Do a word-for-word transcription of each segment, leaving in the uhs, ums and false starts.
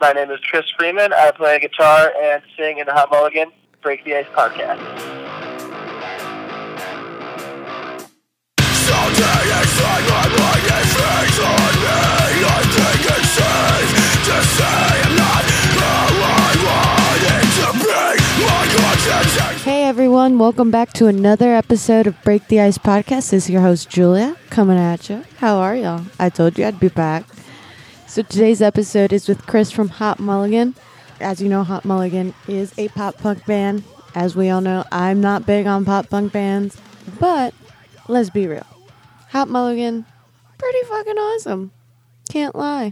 My name is Chris Freeman. I play guitar and sing in the Hot Mulligan Break the Ice podcast. Something inside my mind is fixed on me. I think it's safe to say I'm not who I wanted to be. My conscience. Hey everyone, welcome back to another episode of Break the Ice podcast. This is your host Julia coming at you. How are y'all? I told you I'd be back. So today's episode is with Chris from Hot Mulligan. As you know, Hot Mulligan is a pop punk band. As we all know, I'm not big on pop punk bands, but let's be real. Hot Mulligan, pretty fucking awesome. Can't lie.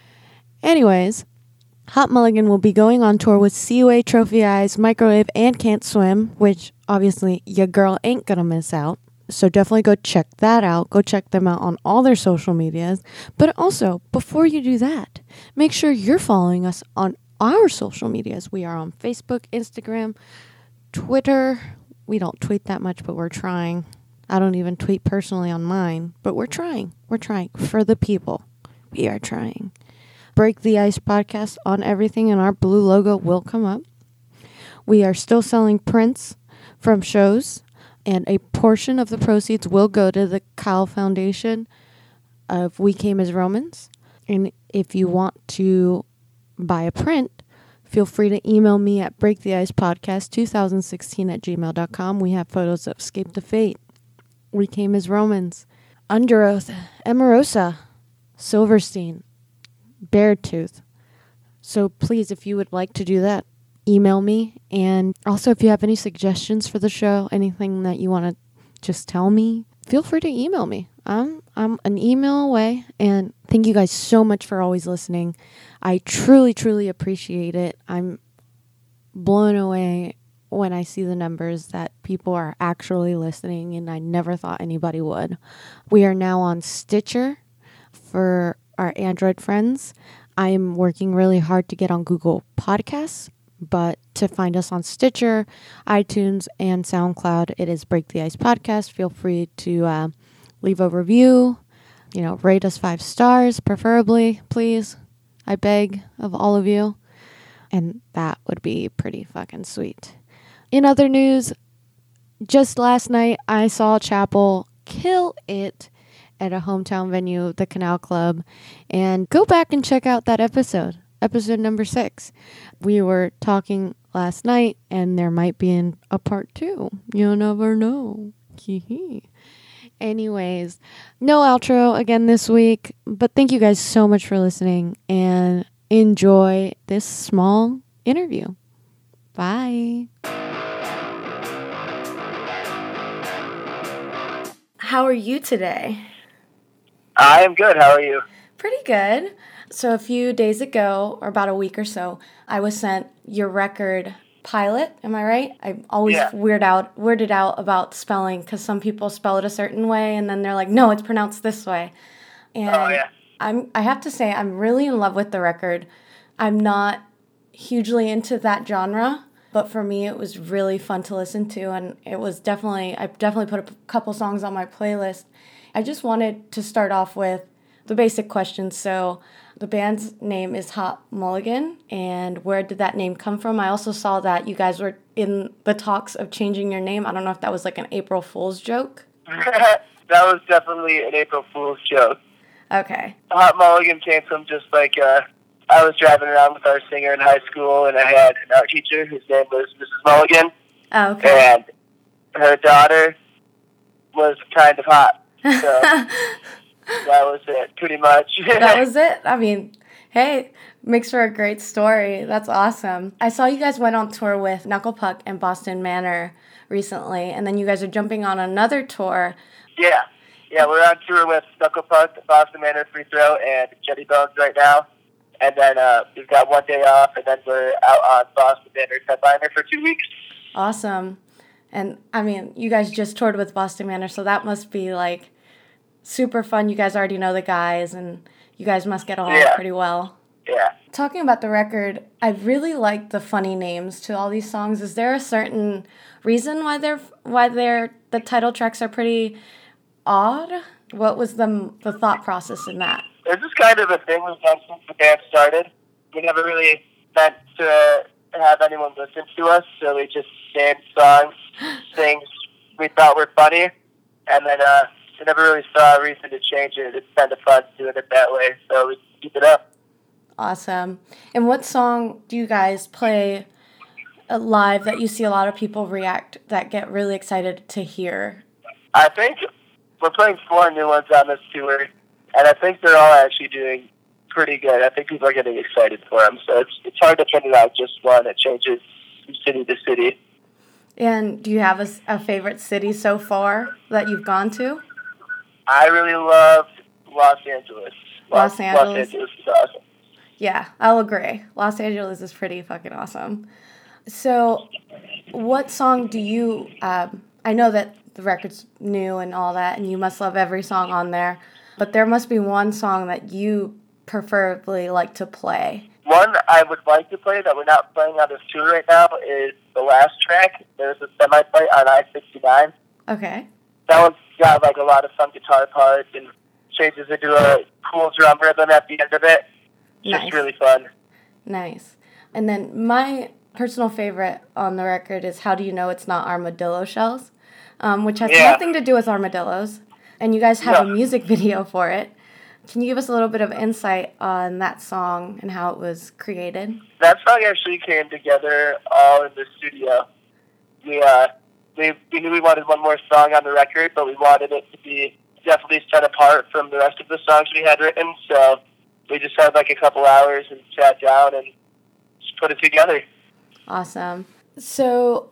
Anyways, Hot Mulligan will be going on tour with C O A, Trophy Eyes, Microwave, and Can't Swim, which obviously your girl ain't gonna miss out. So definitely go check that out. Go check them out on all their social medias. But also, before you do that, make sure you're following us on our social medias. We are on Facebook, Instagram, Twitter. We don't tweet that much, but we're trying. I don't even tweet personally on mine, but we're trying. We're trying for the people. We are trying. Break the Ice podcast on everything, and our blue logo will come up. We are still selling prints from shows, and a portion of the proceeds will go to the Kyle Foundation of We Came as Romans. And if you want to buy a print, feel free to email me at breaktheicepodcast twenty sixteen at gmail dot com. We have photos of Escape the Fate, We Came as Romans, Under Oath, Emarosa, Silverstein, Beartooth. So please, if you would like to do that, email me. And also, if you have any suggestions for the show, anything that you want to just tell me, feel free to email me. I'm, I'm an email away. And thank you guys so much for always listening. I truly, truly appreciate it. I'm blown away when I see the numbers that people are actually listening, and I never thought anybody would. We are now on Stitcher for our Android friends. I am working really hard to get on Google Podcasts, but to find us on Stitcher, iTunes, and SoundCloud, it is Break the Ice Podcast. Feel free to uh, leave a review, you know, rate us five stars, preferably, please. I beg of all of you. And that would be pretty fucking sweet. In other news, just last night, I saw Chapel kill it at a hometown venue, the Canal Club, and go back and check out that episode, episode number six. We were talking last night, and there might be an, a part two. You'll never know. Anyways, no outro again this week, but thank you guys so much for listening, and enjoy this small interview. Bye. How are you today? I am good. How are you? Pretty good. So a few days ago, or about a week or so, I was sent your record pilot. Am I right? I always Yeah. weird out, weirded out about spelling, because some people spell it a certain way, and then they're like, no, it's pronounced this way. And Oh, yeah. I'm, I have to say, I'm really in love with the record. I'm not hugely into that genre, but for me, it was really fun to listen to, and it was definitely, I definitely put a couple songs on my playlist. I just wanted to start off with the basic questions. So the band's name is Hot Mulligan, and where did that name come from? I also saw that you guys were in the talks of changing your name. I don't know if that was like an April Fool's joke. That was definitely an April Fool's joke. Okay. Hot Mulligan came from just like, uh, I was driving around with our singer in high school, and I had an art teacher whose name was Missus Mulligan. Oh, okay. And her daughter was kind of hot. So that was it, pretty much. That was it? I mean, hey, makes for a great story. That's awesome. I saw you guys went on tour with Knuckle Puck and Boston Manor recently, and then you guys are jumping on another tour. Yeah. Yeah, we're on tour with Knuckle Puck, Boston Manor, Free Throw, and Jetty Bones right now. And then uh, we've got one day off, and then we're out on Boston Manor headliner for two weeks. Awesome. And, I mean, you guys just toured with Boston Manor, so that must be, like, super fun. You guys already know the guys, and you guys must get along yeah. pretty well. Yeah. Talking about the record, I really like the funny names to all these songs. Is there a certain reason why they're why they're the title tracks are pretty odd? What was the the thought process in that? This is kind of a thing we've done since the band started. we never really meant to have anyone listen to us, so we just sang songs, things we thought were funny, and then uh, we never really saw a reason to change it. It's kind of fun doing it that way, so we keep it up. Awesome. And what song do you guys play live that you see a lot of people react, that get really excited to hear? I think we're playing four new ones on this tour, and I think they're all actually doing pretty good. I think people are getting excited for them, so it's it's hard to pin it out just one. It changes from city to city. And do you have a, a favorite city so far that you've gone to? I really love Los Angeles. Los, Los Angeles? Los Angeles is awesome. Yeah, I'll agree. Los Angeles is pretty fucking awesome. So, what song do you, um, I know that the record's new and all that, and you must love every song on there, but there must be one song that you preferably like to play. One I would like to play that we're not playing on this tour right now is the last track. There's a semi-play on I sixty-nine. Okay. That one's got like a lot of fun guitar parts and changes into a cool drum rhythm at the end of it. It's Nice. just really fun. Nice. And then my personal favorite on the record is How Do You Know It's Not Armadillo Shells, um, which has Yeah. nothing to do with armadillos. And you guys have No. a music video for it. Can you give us a little bit of insight on that song and how it was created? That song actually came together all in the studio. We uh, we, we knew we wanted one more song on the record, but we wanted it to be definitely set apart from the rest of the songs we had written, so we just had like a couple hours and sat down and just put it together. Awesome. So,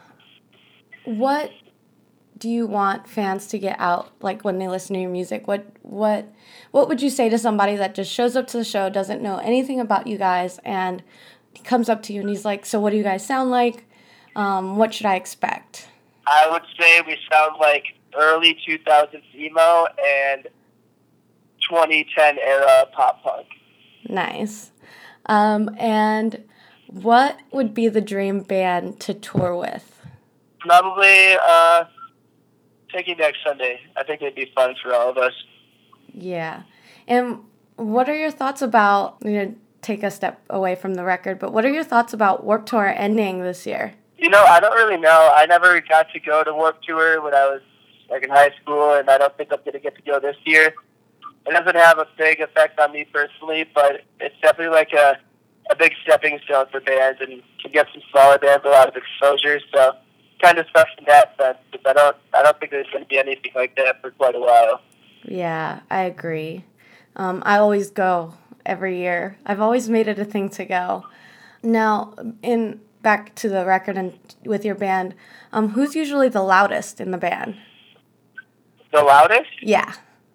what do you want fans to get out, like, when they listen to your music? What what what would you say to somebody that just shows up to the show, doesn't know anything about you guys, and he comes up to you and he's like, so what do you guys sound like? Um, what should I expect? I would say we sound like early two thousands emo and twenty ten era pop punk. Nice. Um, and what would be the dream band to tour with? Probably uh, Taking Back Sunday. I think it'd be fun for all of us. Yeah. And what are your thoughts about, you know, take a step away from the record, but what are your thoughts about Warped Tour ending this year? You know, I don't really know. I never got to go to Warped Tour when I was like in high school, and I don't think I'm going to get to go this year. It doesn't have a big effect on me personally, but it's definitely like a, a big stepping stone for bands, and can get some smaller bands a lot of exposure, so kind of sucks in that sense, because I don't, I don't think there's going to be anything like that for quite a while. Yeah, I agree. Um, I always go every year. I've always made it a thing to go. Now, in back to the record and with your band, um, who's usually the loudest in the band? The loudest? Yeah.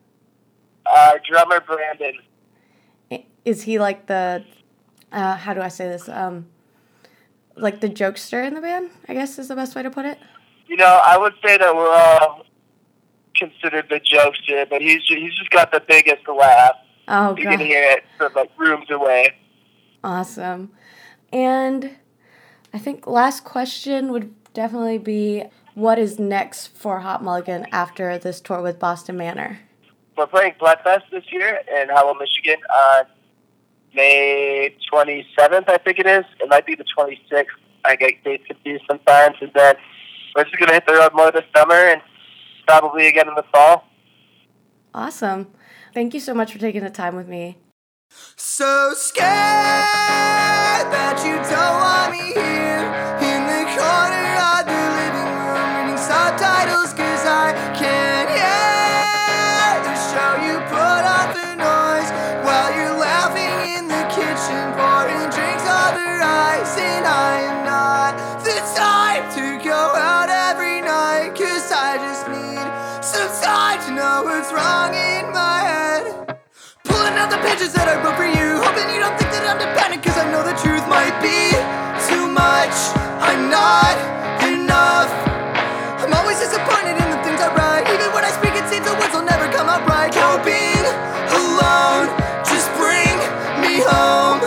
Uh, drummer Brandon. Is he like the, uh, how do I say this, um, like the jokester in the band, I guess is the best way to put it? You know, I would say that we're all considered the jokester, but he's just, he's just got the biggest laugh. Oh, You God. can hear it from like rooms away. Awesome. And I think last question would definitely be, what is next for Hot Mulligan after this tour with Boston Manor? We're playing Bloodfest this year in Howell, Michigan on May twenty-seventh, I think it is. It might be the twenty-sixth. I get dates confused sometimes. And then we're just going to hit the road more this summer and probably again in the fall. Awesome. Thank you so much for taking the time with me. So scared that you don't want me here in the corner of the living room reading subtitles, cause I can't hear the show. You put off the noise while you're laughing in the kitchen, pouring drinks over ice, and I am not the type to go out every night, cause I just need some time to know what's wrong in my head. Pulling out the pages that I wrote for you, hoping you don't think that I'm dependent, cause I know the truth might be too much. I'm not enough. I'm always disappointed in the things I write. Even when I speak, it seems the words will never come out right. Go being alone, just bring me home.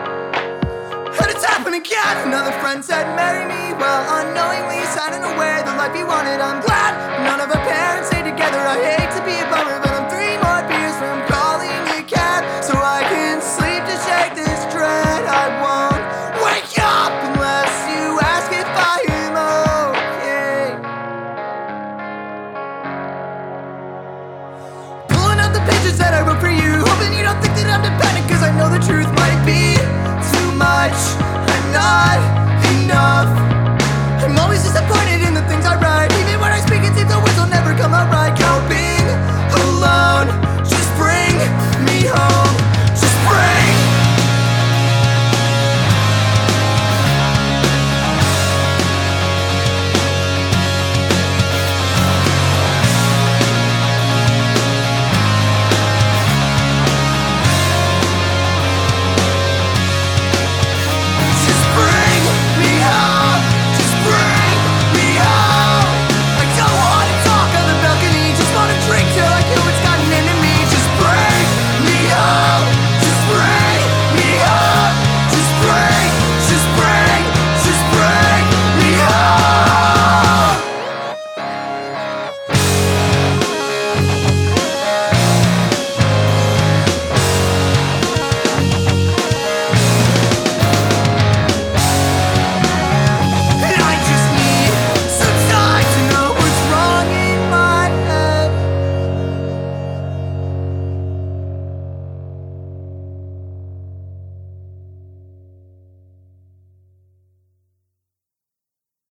And it's happened again. Another friend said marry me, well, unknowingly signing away the life you wanted. I'm glad none of our parents stayed together. I hate to be a bummer, but I'm three more beers from calling a cab so I can sleep to shake this dread. I won't wake up unless you ask if I am okay. Pulling out the pages that I wrote for you, hoping you don't think that I'm dependent, cause I know the truth might be too much and not enough.